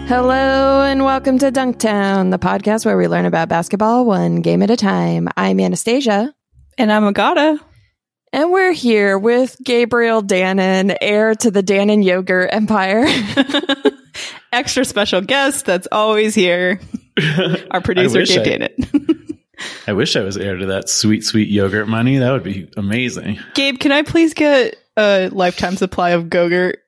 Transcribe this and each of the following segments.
Hello and welcome to Dunktown, the podcast where we learn about basketball one game at a time. I'm Anastasia. And I'm Agata. And we're here with Gabriel Dannon, heir to the Dannon Yogurt Empire. Extra special guest that's always here. Our producer, Gabe Dannon. I wish I was heir to that sweet, sweet yogurt money. That would be amazing. Gabe, can I please get a lifetime supply of Go-Gurt?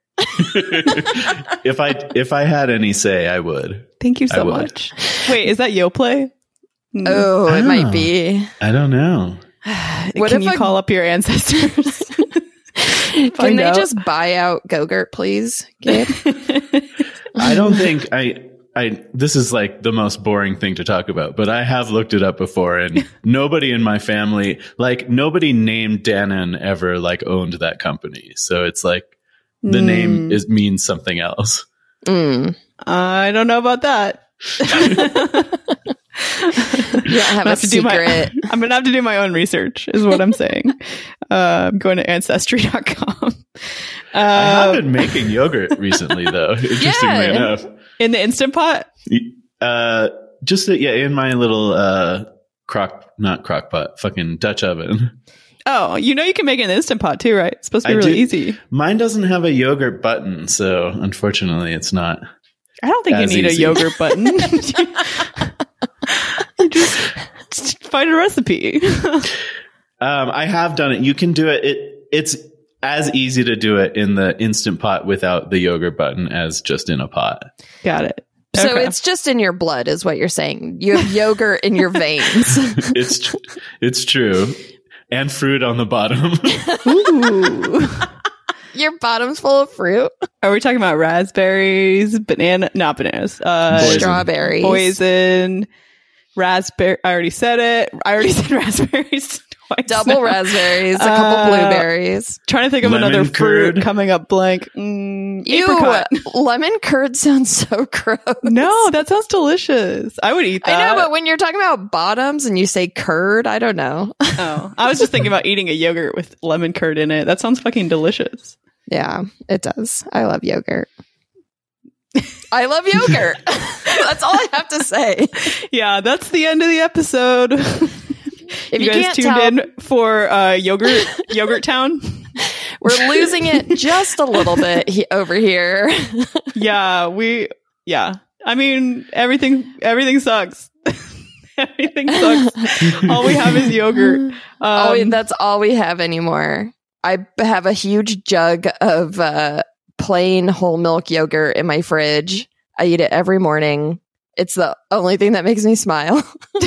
If I had any say, I would. Thank you so much. Wait, is that Yoplait? Oh, it might be. I don't know. Can you call up your ancestors? Can they just buy out Go-Gurt, please, Gabe? I don't think this is like the most boring thing to talk about, but I have looked it up before, and nobody in my family, like nobody named Dannon ever like owned that company. So it's like the name means something else. I don't know about that. You don't have a secret. I'm going to have to do my own research, is what I'm saying. I'm going to Ancestry.com. I have been making yogurt recently, though, interestingly enough. In the Instant Pot? In my little not crock pot, fucking Dutch oven. Oh, you can make it in the Instant Pot too, right? It's supposed to be really easy. Mine doesn't have a yogurt button, so unfortunately it's not. I don't think you need a yogurt button. You just find a recipe. I have done it. You can do it. It's as easy to do it in the Instant Pot without the yogurt button as just in a pot. Got it. So it's just in your blood is what you're saying. You have yogurt in your veins. It's true. And fruit on the bottom. Ooh. Your bottom's full of fruit? Are we talking about raspberries, not bananas, strawberries, poison, raspberry? I already said it. I already said raspberries twice. Double raspberries, a couple blueberries. Trying to think of another fruit coming up blank. Apricot. Lemon curd sounds so gross. No, that sounds delicious. I would eat that. I know, but when you're talking about bottoms and you say curd, I don't know. Oh, I was just thinking about eating a yogurt with lemon curd in it. That sounds fucking delicious. Yeah, it does. I love yogurt. I love yogurt. That's all I have to say. Yeah, that's the end of the episode. If you guys tuned in for Yogurt Town. We're losing it just a little bit over here. Yeah. I mean, everything sucks. Everything sucks. All we have is yogurt. That's all we have anymore. I have a huge jug of plain whole milk yogurt in my fridge. I eat it every morning. It's the only thing that makes me smile.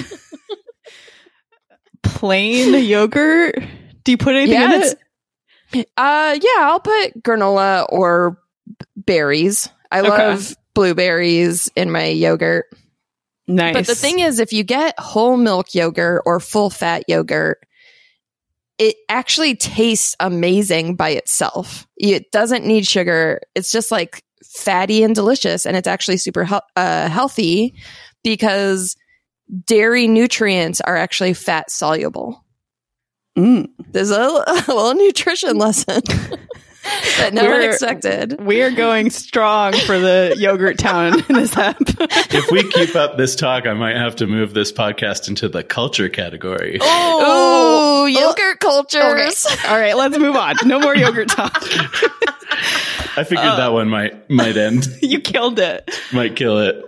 Plain yogurt? Do you put anything in it? I'll put granola or berries. I love blueberries in my yogurt. Nice. But the thing is, if you get whole milk yogurt or full fat yogurt, it actually tastes amazing by itself. It doesn't need sugar. It's just like fatty and delicious. And it's actually super healthy because dairy nutrients are actually fat soluble. There's a little nutrition lesson that no one expected. We are going strong for the Yogurt Town in this app. If we keep up this talk, I might have to move this podcast into the culture category. Oh, yogurt cultures. Okay. All right, let's move on. No more yogurt talk. I figured that one might end. You killed it. Might kill it.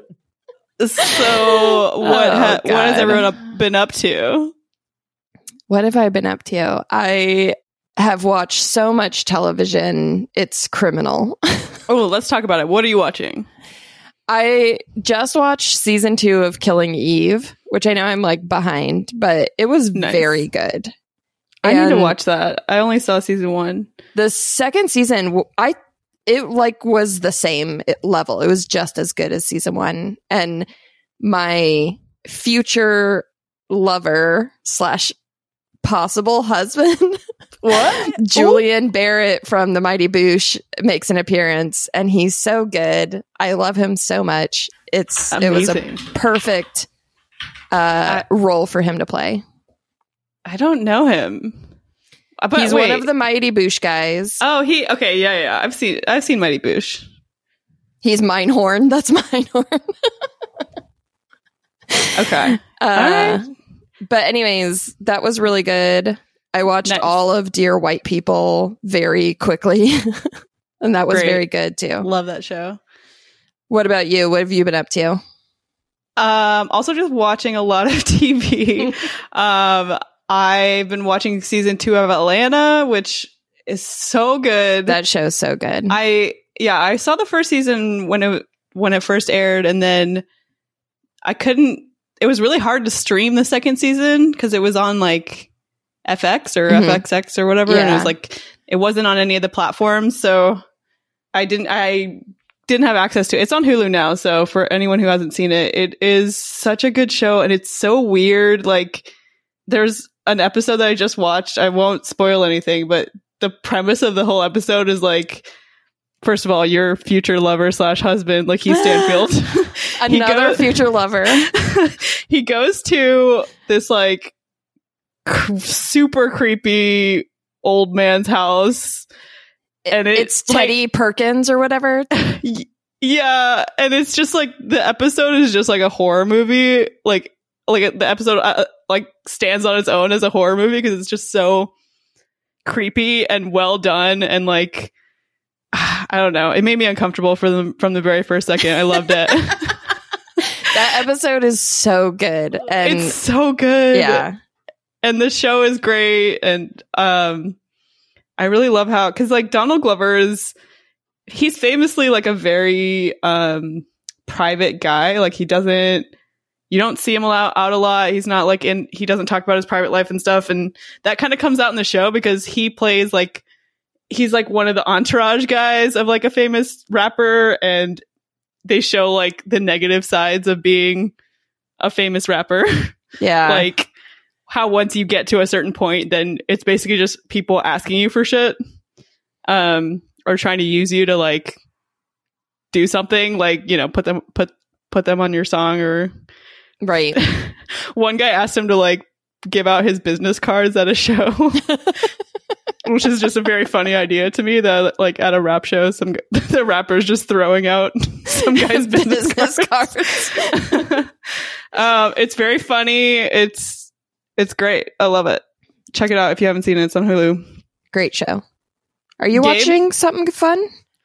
So what has everyone been up to? What have I been up to? I have watched so much television. It's criminal. Oh, let's talk about it. What are you watching? I just watched season 2 of Killing Eve, which I know I'm like behind, but it was very good. I need to watch that. I only saw season 1. The second season, it like was the same level. It was just as good as season 1. And my future lover / possible husband, Julian Barrett from The Mighty Boosh makes an appearance, and he's so good. I love him so much. It was a perfect role for him to play. I don't know him. But he's one of the Mighty Boosh guys. Oh, yeah. I've seen Mighty Boosh. He's Minehorn. That's Minehorn. Okay. All right. But anyways, that was really good. I watched all of Dear White People very quickly. And that was very good too. Love that show. What about you? What have you been up to? Also just watching a lot of TV. I've been watching season 2 of Atlanta, which is so good. That show's so good. I saw the first season when it first aired, and then it was really hard to stream the second season because it was on like FX or FXX or whatever. And it was like, it wasn't on any of the platforms. So I didn't have access to it. It's on Hulu now. So for anyone who hasn't seen it, it is such a good show. And it's so weird. Like, there's an episode that I just watched. I won't spoil anything, but the premise of the whole episode is like, first of all, your future lover / husband, like Keith Stanfield. Another future lover. He goes to this like super creepy old man's house. And it's Teddy Perkins or whatever. Yeah. And it's just like, the episode is just like a horror movie. Like the episode like stands on its own as a horror movie because it's just so creepy and well done. And like, I don't know. It made me uncomfortable from the very first second. I loved it. That episode is so good. And it's so good. Yeah. And the show is great. And I really love how, because like Donald Glover he's famously like a very private guy. Like you don't see him out a lot. He's not like he doesn't talk about his private life and stuff. And that kind of comes out in the show because he plays like, he's like one of the entourage guys of like a famous rapper, and they show like the negative sides of being a famous rapper. Yeah. Like how once you get to a certain point, then it's basically just people asking you for shit, or trying to use you to like do something, like, you know, put them on your song or right. One guy asked him to like give out his business cards at a show. Which is just a very funny idea to me, that like at a rap show, the rapper's just throwing out some guy's business cards. It's very funny. It's great. I love it. Check it out if you haven't seen it. It's on Hulu. Great show. Are you watching something fun?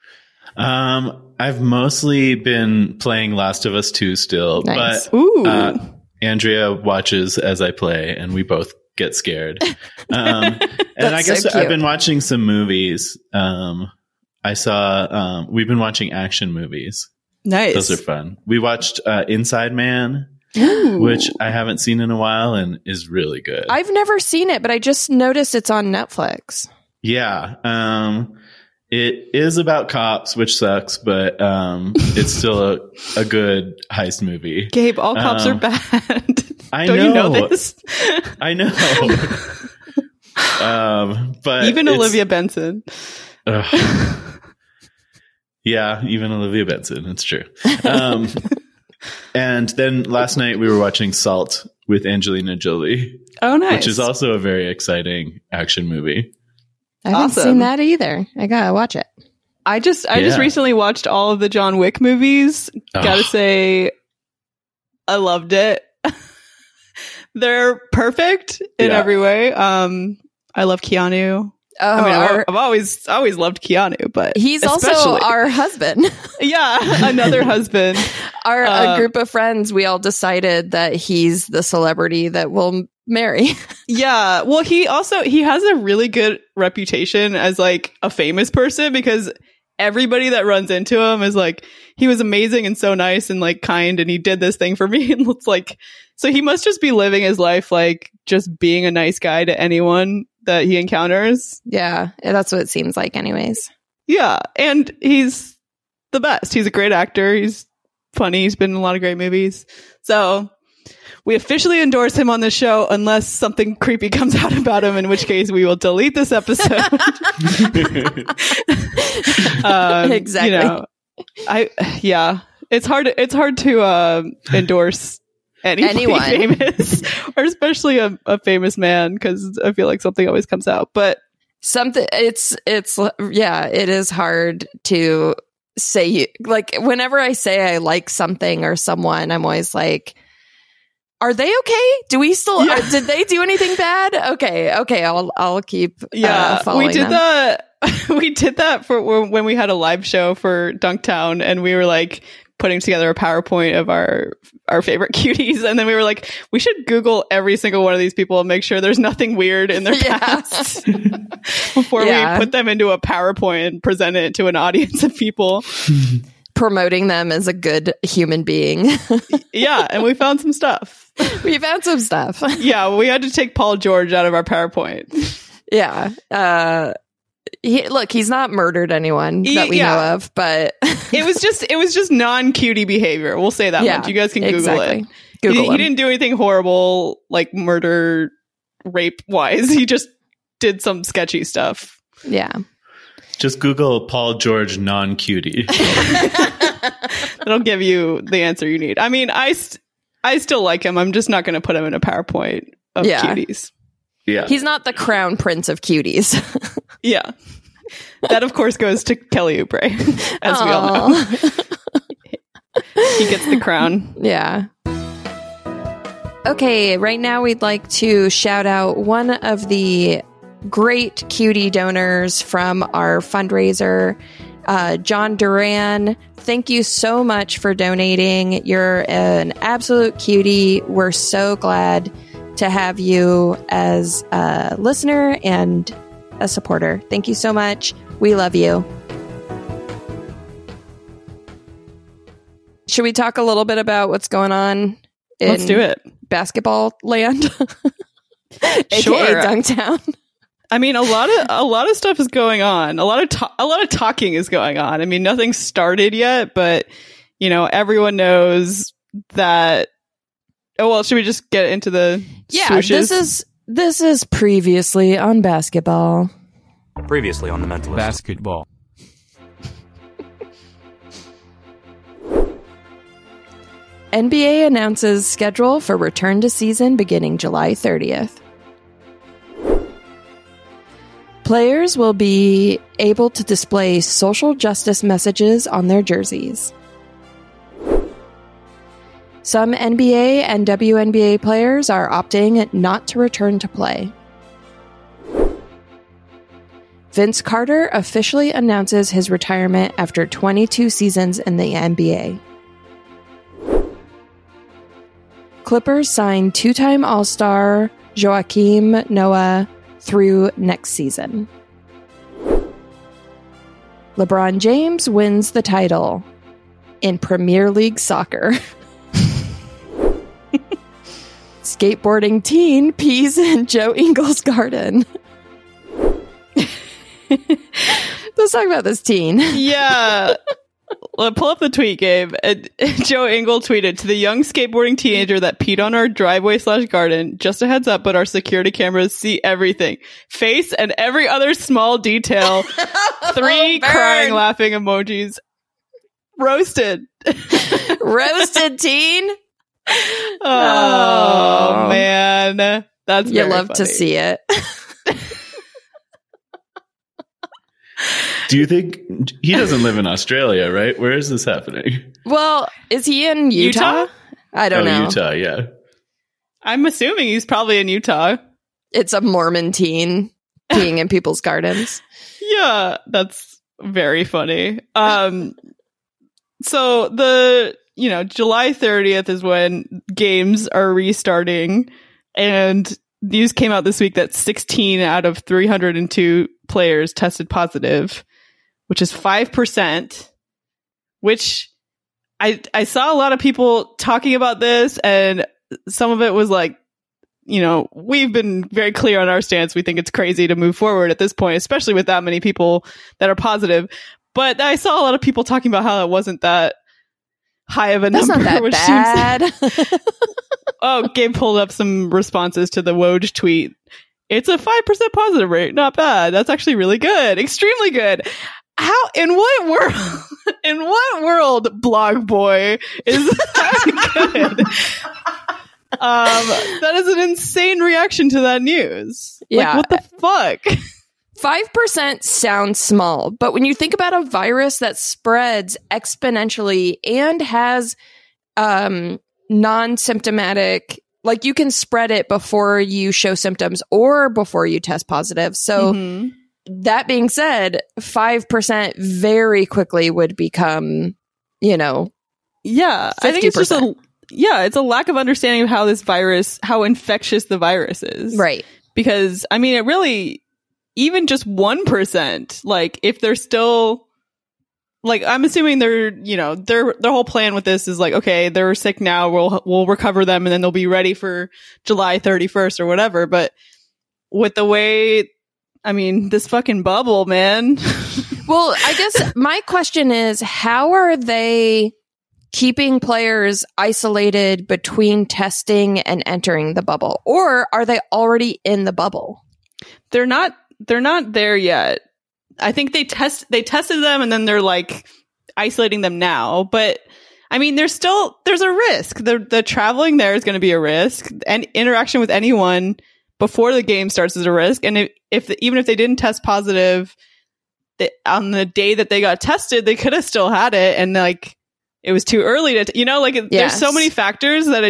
I've mostly been playing Last of Us 2 still, nice. But Andrea watches as I play, and we both get scared. And I guess so I've been watching some movies. I saw we've been watching action movies. Nice. Those are fun. We watched Inside Man, which I haven't seen in a while and is really good. I've never seen it, but I just noticed it's on Netflix. Yeah. It is about cops, which sucks, but it's still a good heist movie. Gabe, all cops are bad. Don't you know this? I know. But even Olivia Benson. Yeah, even Olivia Benson. It's true. And then last night we were watching Salt with Angelina Jolie. Oh, nice. Which is also a very exciting action movie. I haven't seen that either. I gotta watch it. I just recently watched all of the John Wick movies. Gotta say, I loved it. They're perfect in every way. I love Keanu. I mean, I've always loved Keanu, but he's also our husband. Yeah, another husband. A group of friends, we all decided that he's the celebrity that we'll marry. Yeah, well, he has a really good reputation as like a famous person, because everybody that runs into him is like, he was amazing and so nice and like kind, and he did this thing for me, and it's like, so he must just be living his life like just being a nice guy to anyone that he encounters. Yeah, that's what it seems like anyways. Yeah, and he's the best. He's a great actor. He's funny. He's been in a lot of great movies. So we officially endorse him on the show unless something creepy comes out about him, in which case we will delete this episode. Exactly. You know, it's hard to endorse anyone famous, or especially a famous man, because I feel like something always comes out. But it is hard to say, like, whenever I say I like something or someone, I'm always like, are they okay? Do we still, did they do anything bad? Okay. I'll keep following we did them. that. We did that for when we had a live show for Dunktown, and we were like putting together a PowerPoint of our favorite cuties, and then we were like, we should Google every single one of these people and make sure there's nothing weird in their past before we put them into a PowerPoint and present it to an audience of people. Promoting them as a good human being. Yeah, and we found some stuff. We found some stuff. Yeah, we had to take Paul George out of our PowerPoint. Yeah. He's not murdered anyone that we know of, but it was just non-cutie behavior. We'll say that much. You guys can Google it. He didn't do anything horrible, like murder, rape wise. He just did some sketchy stuff. Yeah. Just Google Paul George non-cutie. That'll give you the answer you need. I mean, I still like him. I'm just not going to put him in a PowerPoint of cuties. Yeah. He's not the crown prince of cuties. Yeah. That, of course, goes to Kelly Oubre, as we all know. He gets the crown. Yeah. Okay, right now we'd like to shout out one of the great cutie donors from our fundraiser, John Duran. Thank you so much for donating. You're an absolute cutie. We're so glad to have you as a listener and a supporter. Thank you so much. We love you. Should we talk a little bit about what's going on in Let's do it. basketball land? AKA Sure. Dunktown. I mean, a lot of stuff is going on. A lot of talking is going on. I mean, nothing's started yet, but everyone knows that. Oh well, should we just get into the swooshes? This is previously on basketball. Previously on the Mentalist. Basketball. NBA announces schedule for return to season beginning July 30th. Players will be able to display social justice messages on their jerseys. Some NBA and WNBA players are opting not to return to play. Vince Carter officially announces his retirement after 22 seasons in the NBA. Clippers sign two-time All-Star Joakim Noah through next season. LeBron James wins the title in Premier League soccer. Skateboarding teen pees in Joe Ingles' garden. Let's talk about this teen. Yeah. Pull up the tweet, Gabe. Joe Ingle tweeted, to the young skateboarding teenager that peed on our driveway/garden, just a heads up, but our security cameras see everything. Face and every other small detail. 3 crying, laughing emojis. Roasted. Roasted teen. Oh, man. That's you very love funny. to see it. Do you think he doesn't live in Australia, right? Where is this happening? Well, is he in Utah? I don't know. Utah, yeah. I'm assuming he's probably in Utah. It's a Mormon teen peeing in people's gardens. Yeah, that's very funny. So July 30th is when games are restarting, and news came out this week that 16 out of 302 players tested positive, which is 5%, which I saw a lot of people talking about this, and some of it was like, we've been very clear on our stance. We think it's crazy to move forward at this point, especially with that many people that are positive. But I saw a lot of people talking about how it wasn't that high of a That's number, not that which bad. seems. Oh, Gabe pulled up some responses to the Woj tweet. It's a 5% positive rate. Not bad. That's actually really good. Extremely good. How, in what world, Blog Boy, is that good? That is an insane reaction to that news. Yeah. Like, what the fuck? 5% sounds small, but when you think about a virus that spreads exponentially and has non-symptomatic, like you can spread it before you show symptoms or before you test positive. So that being said, 5% very quickly would become, 50%. I think it's just it's a lack of understanding of how infectious the virus is. Right. Because, I mean, it really, even just 1%, like, if they're still, like, I'm assuming their whole plan with this is like, okay, they're sick now, we'll recover them, and then they'll be ready for July 31st or whatever. But with the way, I mean, this fucking bubble, man. Well, I guess my question is, how are they keeping players isolated between testing and entering the bubble? Or are they already in the bubble? They're not there yet. I think they tested them and then they're like isolating them now. But I mean, there's a risk. The traveling there is going to be a risk, and interaction with anyone before the game starts is a risk. And even if they didn't test positive on the day that they got tested, they could have still had it. And like, it was too early to, Yes. There's so many factors that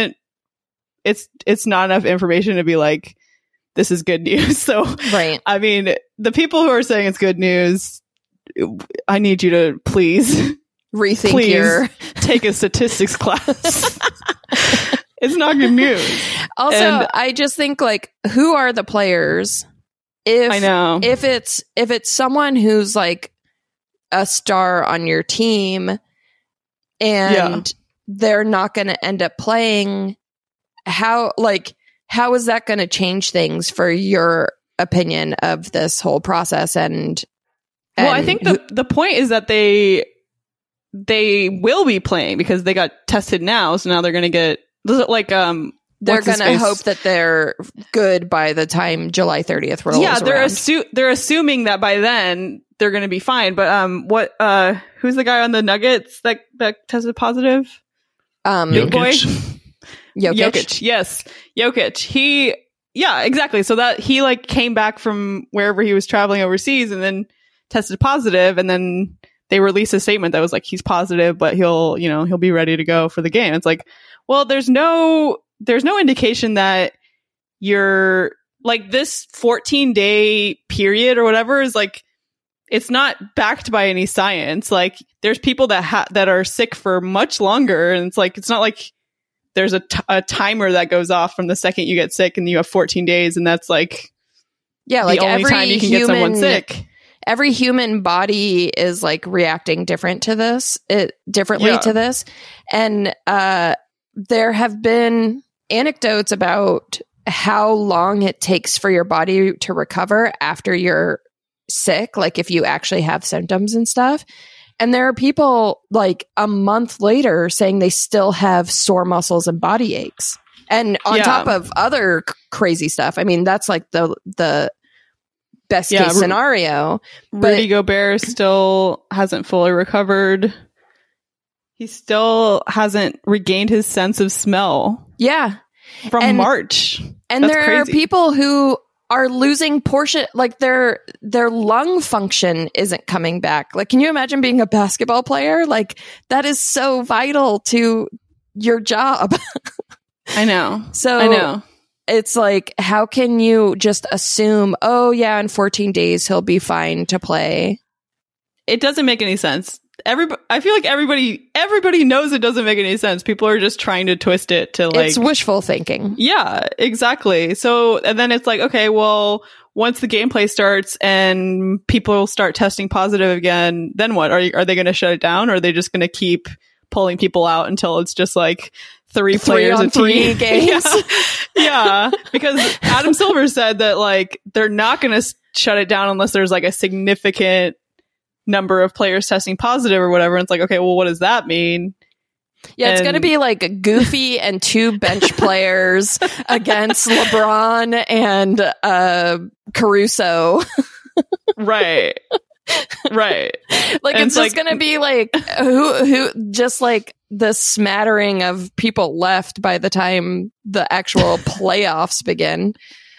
it's not enough information to be like, this is good news. So, right. I mean, the people who are saying it's good news, I need you to please rethink take a statistics class. It's not good news. Also, I just think, like, who are the players? I know. If it's someone who's like a star on your team and they're not going to end up playing, how is that going to change things for your opinion of this whole process? And well, I think the point is that they will be playing because they got tested now, so now they're going to get like they're going to hope that they're good by the time July 30th rolls. Yeah, around. They're assuming that by then they're going to be fine. But who's the guy on the Nuggets that tested positive? Jokic. Boy? Jokic. Yes, Jokic. Exactly. So that he like came back from wherever he was traveling overseas and then tested positive, and then they released a statement that was like, he's positive, but he'll be ready to go for the game. It's like, well, there's no indication that you're like this 14-day period or whatever is like, it's not backed by any science. Like, there's people that are sick for much longer, and it's like, it's not like there's a timer that goes off from the second you get sick and you have 14 days, and that's like the only time you can get someone sick. Every human body is like reacting differently to this. And there have been anecdotes about how long it takes for your body to recover after you're sick, like if you actually have symptoms and stuff. And there are people like a month later saying they still have sore muscles and body aches. And on top of other crazy stuff. I mean, that's like the best case scenario. Rudy Gobert still hasn't fully recovered. He still hasn't regained his sense of smell. Yeah. From March. And that's there crazy. are people who are losing like their lung function isn't coming back. Like, can you imagine being a basketball player? Like, that is so vital to your job. I know. It's like, how can you just assume, oh yeah, in 14 days he'll be fine to play? It doesn't make any sense. I feel like everybody knows it doesn't make any sense. People are just trying to twist it to like... It's wishful thinking. Yeah, exactly. So, and then it's like, okay, well, once the gameplay starts and people start testing positive again, then what? Are they going to shut it down, or are they just going to keep pulling people out until it's just like 3 players a team games? Yeah, because Adam Silver said that like they're not going to shut it down unless there's like a significant number of players testing positive or whatever. And it's like, okay, well, what does that mean? Yeah, it's going to be like Goofy and 2 bench players against LeBron and Caruso. Right. Like, and it's just going to be like who just like the smattering of people left by the time the actual playoffs begin.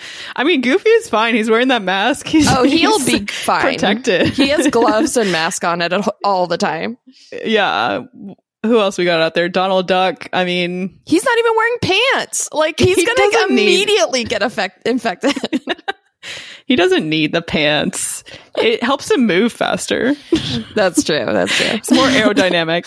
I mean, Goofy is fine. He's wearing that mask. He'll he's be fine. protected. He has gloves and mask on it all the time. Yeah. Who else we got out there? Donald Duck. I mean, he's not even wearing pants. Like, he's He going to doesn't immediately get infected. he doesn't need the pants. It helps him move faster. That's true. It's more aerodynamic.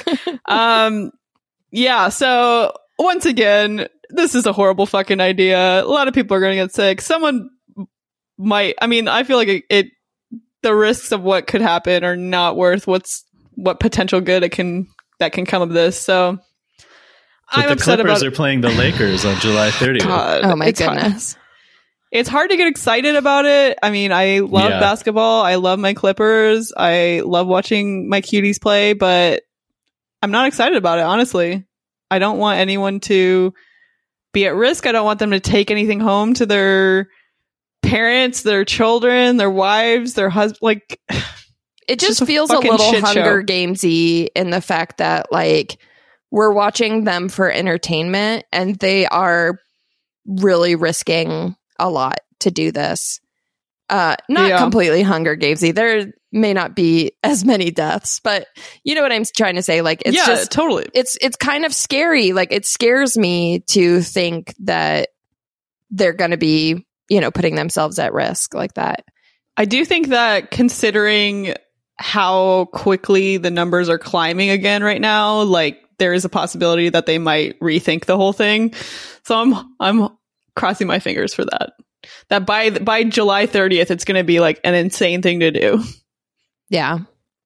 Yeah. So once again, this is a horrible fucking idea. A lot of people are going to get sick. Someone might. I mean, I feel like the risks of what could happen are not worth what potential good that can come of this. So I'm upset about. The Clippers are playing the Lakers on July 30th. God, oh my goodness. It's hard to get excited about it. I mean, I love basketball. I love my Clippers. I love watching my cuties play, but I'm not excited about it, honestly. I don't want anyone to be at risk. I don't want them to take anything home to their parents, their children, their wives, their husband. Like, it just feels a little Hunger Gamesy in the fact that, like, we're watching them for entertainment and they are really risking a lot to do this. Not completely Hunger Gamesy. There may not be as many deaths, but you know what I'm trying to say? Like, it's just totally. It's kind of scary. Like, it scares me to think that they're going to be, putting themselves at risk like that. I do think that, considering how quickly the numbers are climbing again right now, like, there is a possibility that they might rethink the whole thing. So I'm crossing my fingers for that. That by July 30th, it's going to be like an insane thing to do. Yeah.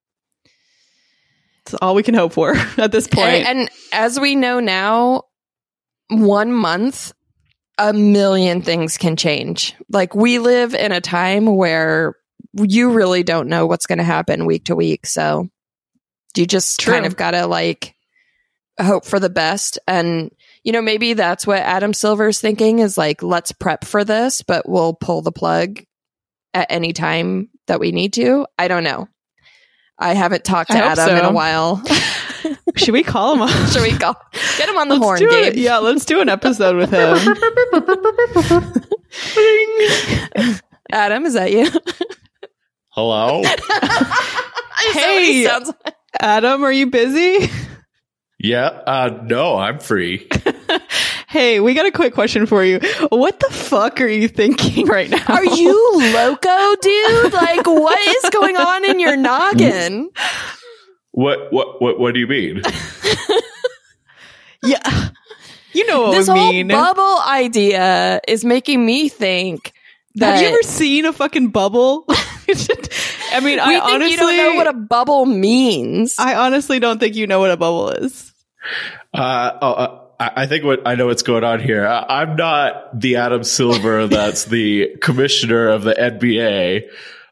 It's all we can hope for at this point. And as we know now, 1 month, a million things can change. Like, we live in a time where you really don't know what's going to happen week to week. So you just kind of got to, like, hope for the best. And, maybe that's what Adam Silver's thinking is, like, let's prep for this, but we'll pull the plug at any time that we need to. I don't know. I haven't talked to Adam in a while. Should we call him on? Should we get him on the horn, Gabe? Yeah, let's do an episode with him. Adam, is that you? Hello? Hey, Adam, are you busy? Yeah, no, I'm free. Hey, we got a quick question for you. What the fuck are you thinking right now? Are you loco, dude? Like, what is going on in your noggin? What do you mean? Yeah. You know what this I mean. This whole bubble idea is making me think that... Have you ever seen a fucking bubble? I mean, I honestly... you don't know what a bubble means. I honestly don't think you know what a bubble is. I think I know what's going on here. I'm not the Adam Silver that's the commissioner of the NBA.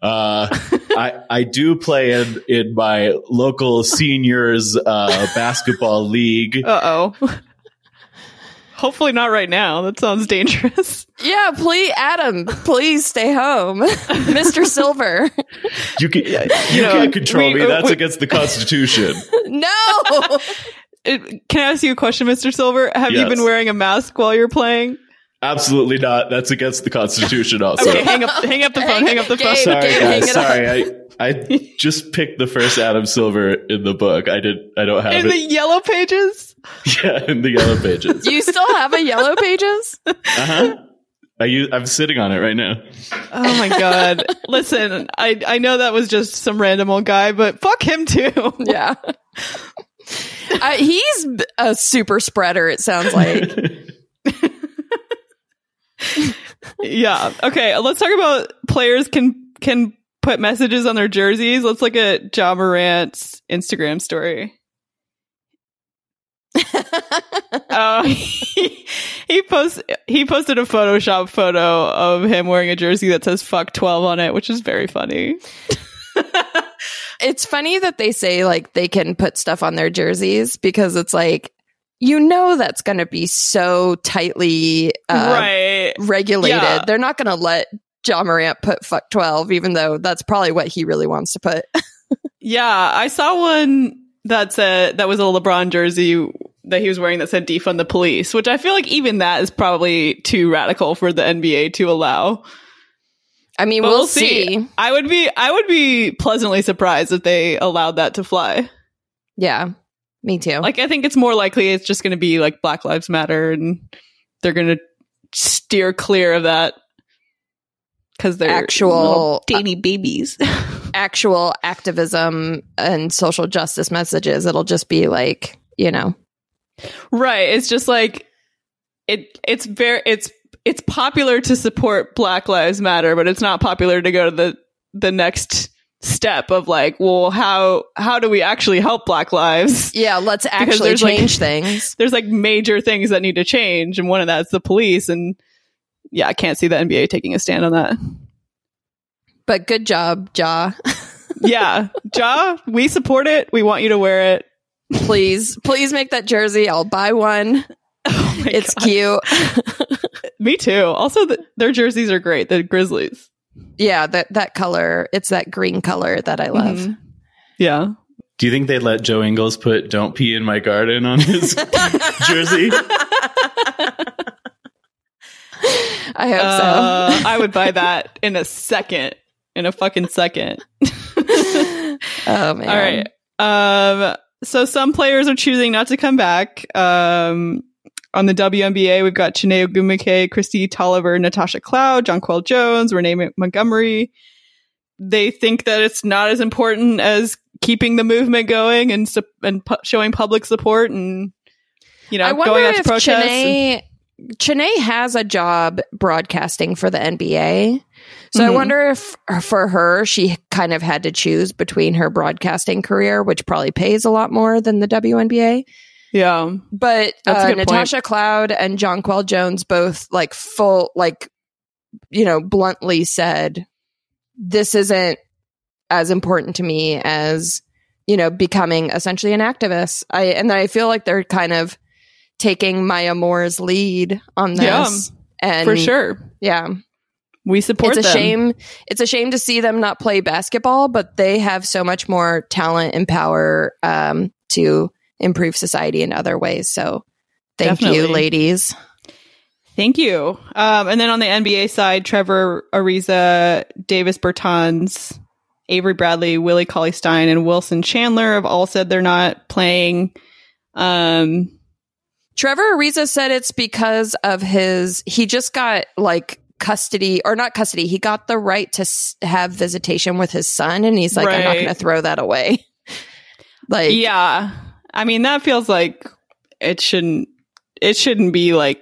I do play in my local seniors basketball league. Uh-oh. Hopefully not right now. That sounds dangerous. Yeah, please, Adam, please stay home. Mr. Silver. You can't control me. That's against the Constitution. No! Can I ask you a question, Mr. Silver? Have you been wearing a mask while you're playing? Absolutely not. That's against the Constitution also. Okay, hang up the phone. Hang up the phone. Sorry, guys. Sorry. I just picked the first Adam Silver in the book. I don't have it. In the yellow pages? Yeah, in the yellow pages. You still have a yellow pages? Uh-huh. I'm sitting on it right now. Oh my God. Listen, I know that was just some random old guy, but fuck him too. Yeah. He's a super spreader, it sounds like. Yeah. Okay, let's talk about players can put messages on their jerseys. Let's look at Ja Morant's Instagram story. He posted a Photoshop photo of him wearing a jersey that says "fuck 12" on it, which is very funny. It's funny that they say, like, they can put stuff on their jerseys because it's like, that's going to be so tightly regulated. Yeah. They're not going to let Ja Morant put "fuck 12," even though that's probably what he really wants to put. Yeah, I saw one that was a LeBron jersey that he was wearing that said defund the police, which I feel like even that is probably too radical for the NBA to allow. I mean, But we'll see. I would be pleasantly surprised if they allowed that to fly. Yeah, me too. Like, I think it's more likely it's just going to be like Black Lives Matter, and they're going to steer clear of that because they're actual dainty babies. Actual activism and social justice messages. It'll just be like, Right. It's just like it's popular to support Black Lives Matter, but it's not popular to go to the next step of like, well, how do we actually help Black lives? Yeah, let's actually change things. There's like major things that need to change, and one of that's the police. And yeah, I can't see the NBA taking a stand on that. But good job, Ja. Yeah, Ja, we support it. We want you to wear it. Please make that jersey. I'll buy one. Oh my It's God. cute. Me too. Also, their jerseys are great. The Grizzlies. Yeah, that color. It's that green color that I love. Mhm. Yeah. Do you think they'd let Joe Ingles put "Don't Pee in My Garden" on his jersey? I hope so. I would buy that in a second. In a fucking second. Oh man. All right. So some players are choosing not to come back. On the WNBA, we've got Chiney Ogwumike, Christy Tolliver, Natasha Cloud, Jonquel Jones, Renee Montgomery. They think that it's not as important as keeping the movement going and showing public support and, I wonder going out to if protest. Chiney has a job broadcasting for the NBA. So I Mhm. wonder if for her, she kind of had to choose between her broadcasting career, which probably pays a lot more than the WNBA. Yeah. But That's a good Natasha Cloud and Jonquel Jones both bluntly said, this isn't as important to me as, becoming essentially an activist. I feel like they're kind of taking Maya Moore's lead on this. Yeah, and for sure. Yeah. We support It's a them. shame. It's a shame to see them not play basketball, but they have so much more talent and power to improve society in other ways. So thank you, Definitely. ladies. Thank you. And then on the NBA side, Trevor Ariza, Davis Bertans, Avery Bradley, Willie Cauley-Stein, and Wilson Chandler have all said they're not playing. Trevor Ariza said it's because of he just got custody, or not custody. He got the right to have visitation with his son. And he's like, I'm not Right. going to throw that away. Yeah. I mean, that feels like it shouldn't be like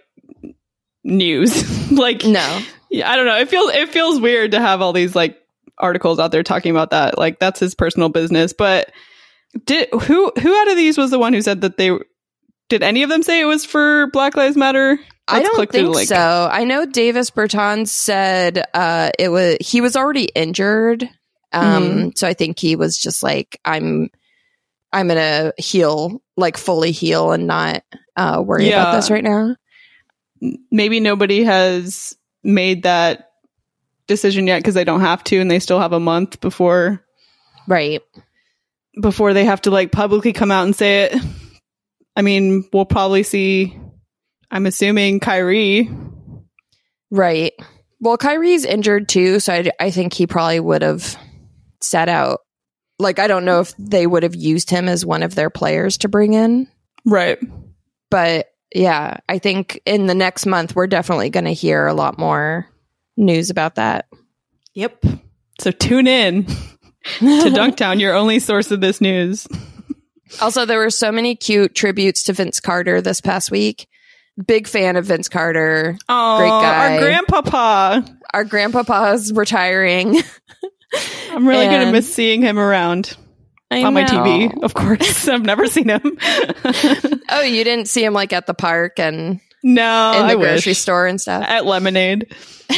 news. Like, no. yeah, I don't know. It feels weird to have all these like articles out there talking about that. Like, that's his personal business. But who out of these was the one who said that did any of them say it was for Black Lives Matter? I Let's don't click through the think link. so. I know Davis Bertans said he was already injured. So I think he was just like, I'm gonna heal, like fully heal and not worry about this right now. Maybe nobody has made that decision yet because they don't have to, and they still have a month before Right. they have to like publicly come out and say it. I mean, we'll probably see, I'm assuming, Kyrie. Right. Well, Kyrie's injured too, so I think he probably would have sat out. Like, I don't know if they would have used him as one of their players to bring in. Right. But yeah, I think in the next month, we're definitely going to hear a lot more news about that. Yep. So tune in to Dunktown, your only source of this news. Also, there were so many cute tributes to Vince Carter this past week. Big fan of Vince Carter. Oh, Great guy. our grandpapa. Our grandpapa's retiring. I'm really going to And- miss seeing him around I on my know. TV, of course. I've never seen him. Oh, you didn't see him like at the park and No, in the I grocery wish. store and stuff? At Lemonade.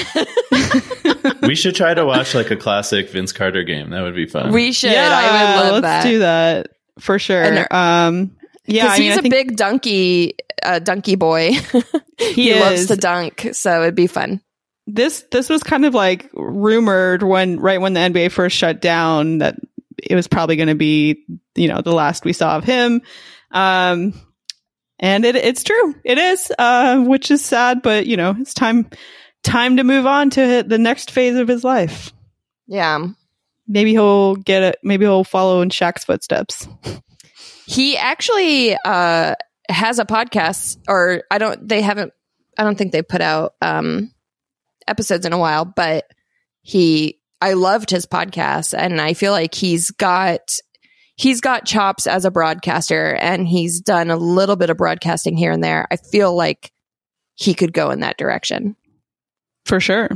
We should try to watch like a classic Vince Carter game. That would be fun. We should. I would love let's that. do that for sure. And- Yeah, Because I mean, he's I think a big donkey boy. he loves is. to dunk, so it'd be fun. This was kind of like rumored right when the NBA first shut down that it was probably going to be, the last we saw of him. And it's true. It is, which is sad, but it's time to move on to the next phase of his life. Yeah. Maybe he'll get it. Maybe he'll follow in Shaq's footsteps. He actually has a podcast, or I don't think they put out episodes in a while, but I loved his podcast, and I feel like he's got chops as a broadcaster, and he's done a little bit of broadcasting here and there. I feel like he could go in that direction. For sure.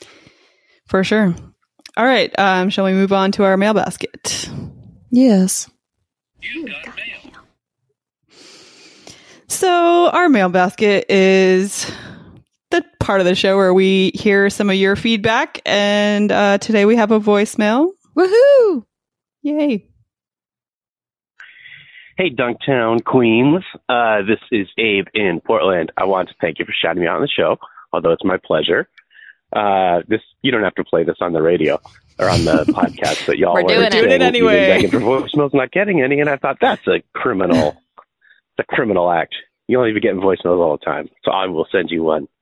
All right. Shall we move on to our mail basket? Yes. You got mail. So our mail basket is the part of the show where we hear some of your feedback. And today we have a voicemail. Woohoo! Yay. Hey, Dunktown Queens. This is Abe in Portland. I want to thank you for shouting me out on the show, although it's my pleasure. You don't have to play this on the radio or on the podcast, but y'all We're doing it anyway. Begging for voicemails, not getting any, and I thought that's a criminal act. You don't even get voicemails all the time, so I will send you one.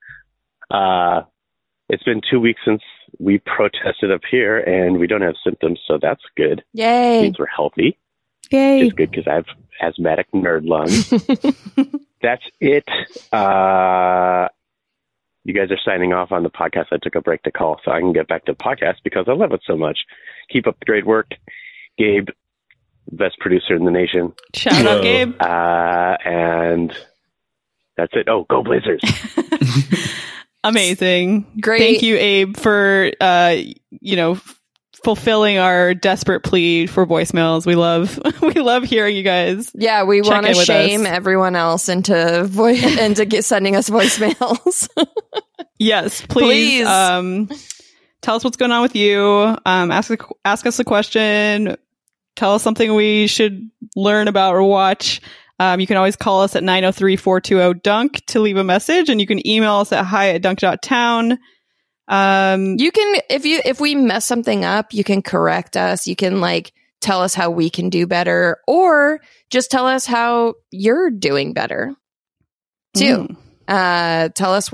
It's been 2 weeks since we protested up here, and we don't have symptoms, so that's good. Yay! It means we're healthy. Yay! It's good because I have asthmatic nerd lungs. That's it. You guys are signing off on the podcast. I took a break to call so I can get back to the podcast because I love it so much. Keep up the great work. Gabe, best producer in the nation. Shout out, Gabe. And that's it. Oh, go Blazers. Amazing. Great. Thank you, Abe, for, fulfilling our desperate plea for voicemails. We love hearing you guys. Yeah, we want to in with shame us. everyone else into sending us voicemails. Yes, please. Tell us what's going on with you. Ask us a question. Tell us something we should learn about or watch. You can always call us at 903-420-DUNK to leave a message, and you can email us at hi@dunk.town. You can, if we mess something up, you can correct us. You can tell us how we can do better, or just tell us how you're doing better too. Tell us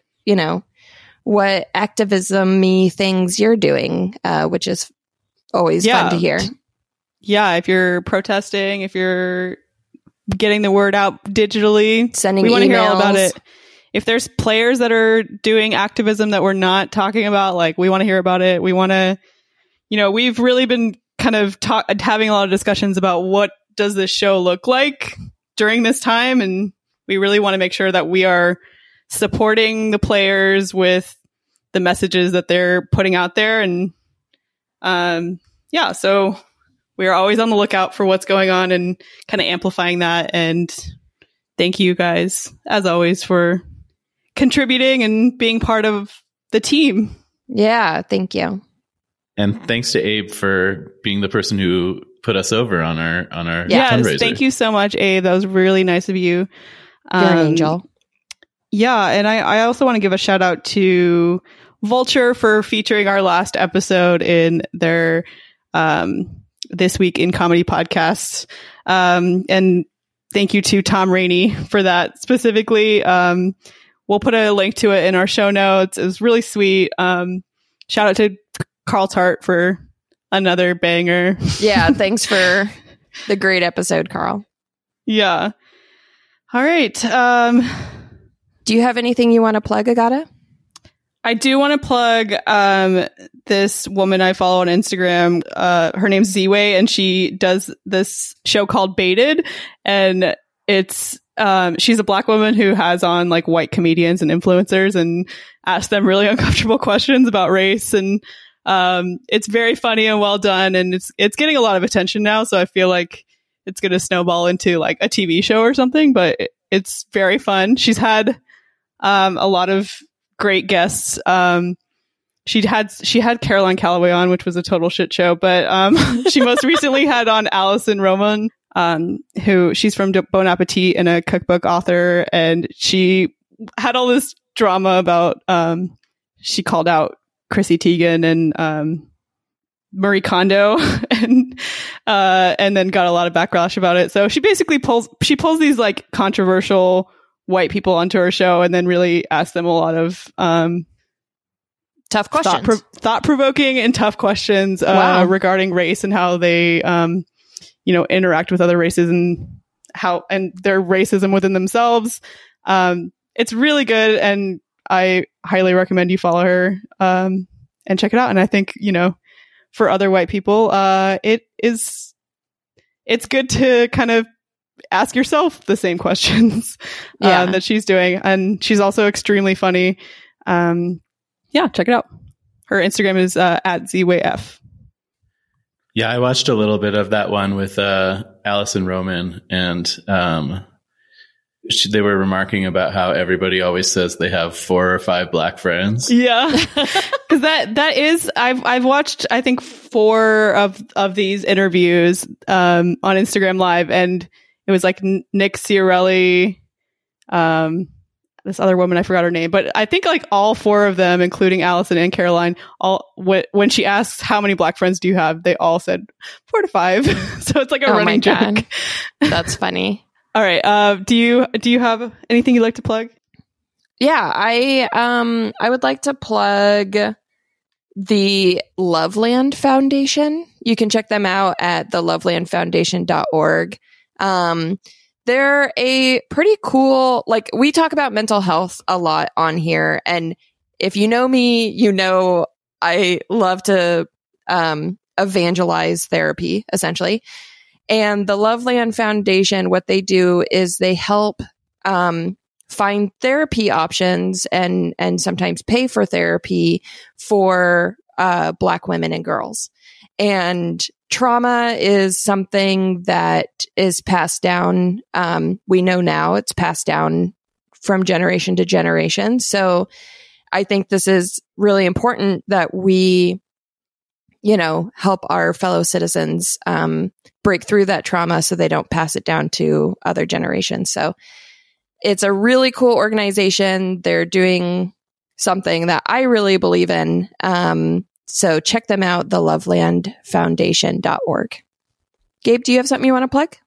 what activism-y things you're doing, which is always fun to hear. Yeah. If you're protesting, if you're getting the word out digitally, sending we want to hear all emails. about it. If there's players that are doing activism that we're not talking about, we want to hear about it. We want to, we've really been kind of having a lot of discussions about what does this show look like during this time. And we really want to make sure that we are supporting the players with the messages that they're putting out there. And so we are always on the lookout for what's going on and kind of amplifying that. And thank you guys, as always, for contributing and being part of the team. Yeah, thank you. And thanks to Abe for being the person who put us over on our fundraiser. Thank you so much, Abe. That was really nice of you. You're an angel. Yeah, and I also want to give a shout out to Vulture for featuring our last episode in their This Week in Comedy podcast. And thank you to Tom Rainey for that specifically. We'll put a link to it in our show notes. It was really sweet. Shout out to Carl Tart for another banger. Yeah, thanks for the great episode, Carl. Yeah. All right. Do you have anything you want to plug, Agata? I do want to plug this woman I follow on Instagram. Her name's Z-Way, and she does this show called Baited. And it's she's a Black woman who has on white comedians and influencers and asks them really uncomfortable questions about race. And it's very funny and well done. And it's getting a lot of attention now. So I feel like it's going to snowball into a TV show or something, but it's very fun. She's had a lot of great guests. She had Caroline Calloway on, which was a total shit show, but she most recently had on Alison Roman, who she's from Bon Appetit and a cookbook author, and she had all this drama about she called out Chrissy Teigen and Marie Kondo and then got a lot of backlash about it. So she basically pulls these like controversial white people onto her show and then really asks them a lot of tough questions, thought-provoking and tough questions regarding race and how they interact with other races and their racism within themselves. It's really good, and I highly recommend you follow her and check it out. And I think, for other white people, it's good to kind of ask yourself the same questions that she's doing. And she's also extremely funny. Check it out. Her Instagram is at ZWayF. Yeah, I watched a little bit of that one with Allison Roman, and they were remarking about how everybody always says they have 4 or 5 black friends. Yeah, because that is I've watched I think 4 of these interviews on Instagram Live, and it was like Nick Ciarelli, this other woman, I forgot her name, but I think like all 4 of them, including Allison and Caroline, when she asks how many black friends do you have, they all said 4 to 5. So it's like a running joke. That's funny. All right. Do you have anything you'd like to plug? Yeah, I would like to plug the Loveland Foundation. You can check them out at thelovelandfoundation.org. They're a pretty cool, like, we talk about mental health a lot on here. And if you know me, I love to evangelize therapy, essentially. And the Loveland Foundation, what they do is they help find therapy options and sometimes pay for therapy for Black women and girls. And trauma is something that is passed down. We know now it's passed down from generation to generation. So I think this is really important that we, help our fellow citizens break through that trauma so they don't pass it down to other generations. So it's a really cool organization. They're doing something that I really believe in. So check them out, thelovelandfoundation.org. Gabe, do you have something you want to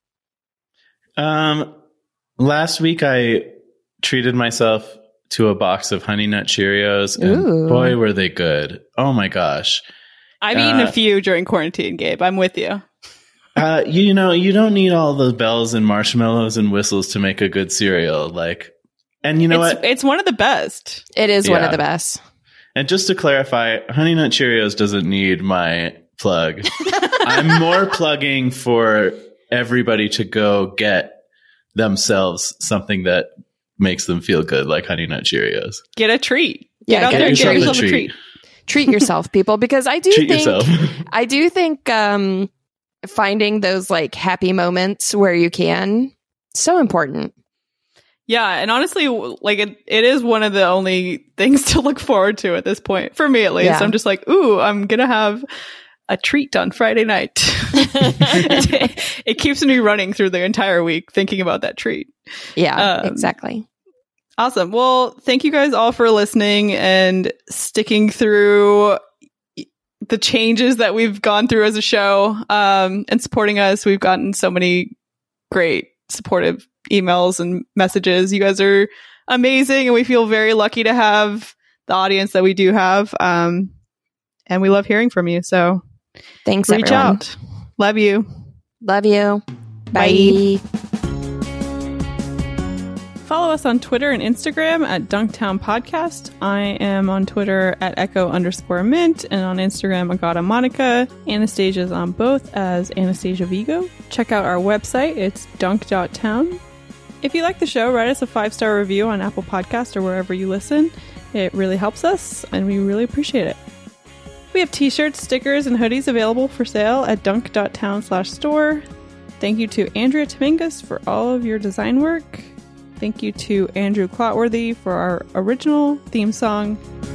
plug? Last week I treated myself to a box of Honey Nut Cheerios, and boy, were they good. Oh my gosh. I've eaten a few during quarantine, Gabe. I'm with you. You don't need all the bells and marshmallows and whistles to make a good cereal. And you know what? It's one of the best. It is one of the best. And just to clarify, Honey Nut Cheerios doesn't need my plug. I'm more plugging for everybody to go get themselves something that makes them feel good, like Honey Nut Cheerios. Get a treat. Get out there and get yourself a treat. Treat yourself, people, because I do think finding those like happy moments where you can, so important. Yeah, and honestly, like it is one of the only things to look forward to at this point, for me at least. Yeah. I'm just like, I'm gonna have a treat on Friday night. It keeps me running through the entire week thinking about that treat. Yeah, exactly. Awesome. Well, thank you guys all for listening and sticking through the changes that we've gone through as a show, and supporting us. We've gotten so many great supportive emails and messages. You guys are amazing, and we feel very lucky to have the audience that we do have. And we love hearing from you. So thanks, reach everyone. out. Love you. Love you. Bye. Follow us on Twitter and Instagram at Dunktown Podcast. I am on Twitter at Echo_Mint, and on Instagram, Agata Monica. Anastasia's on both as Anastasia Vigo. Check out our website. It's dunk.town. If you like the show, write us a 5-star review on Apple Podcast or wherever you listen. It really helps us, and we really appreciate it. We have t-shirts, stickers, and hoodies available for sale at dunk.town/store. Thank you to Andrea Tomingus for all of your design work. Thank you to Andrew Clotworthy for our original theme song.